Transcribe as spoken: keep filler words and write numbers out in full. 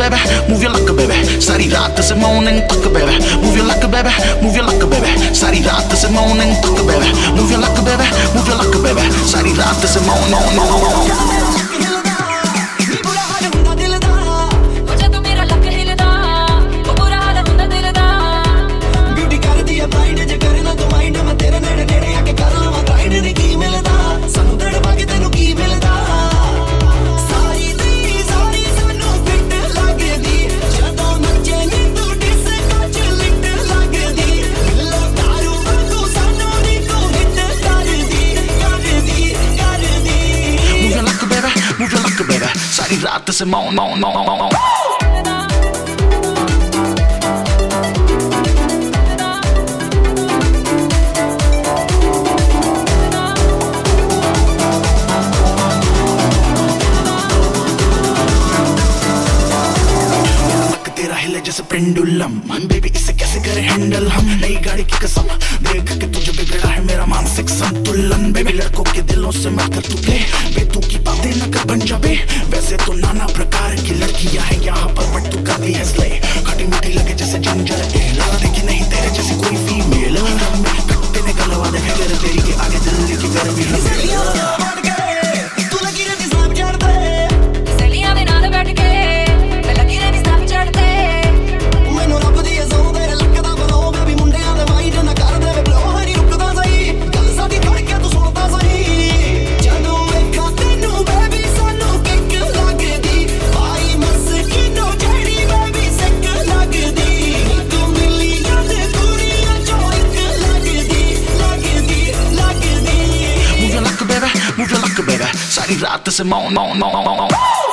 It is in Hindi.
baby, move your luck baby, सारी रात से morning तक baby, move your luck baby, move your luck baby, सारी रात से morning तक baby, move your luck baby, move your luck baby, सारी रात से morning. Move your luck baby, सारी रात से मौन मौन मौन मौन. तेरा हिले जैसे पेंडुलम, बेबी इसे कैसे करे हैंडल हम. नई गाड़ी की कसम देख के तुझे बिगड़ा है मेरा मानसिक संतुलन. बेबी लड़कों के दिलों से मत कर तू प्ले, बेतू की बातें न कर बन जा बे. वैसे तो नाना प्रकार की लड़कियां हैं यहाँ पर, बट तू कर दी है स्ले. खटी मीठी लगे जैसे जिंजर एल, देखी नहीं तेरे जैसी कोई फीमेल. कट्टे ने गलवा दे फिगर तेरी के आगे दिल्ली की गर्मी है. Move your luck baby, सारी रात से मौन मौन मौन मौन.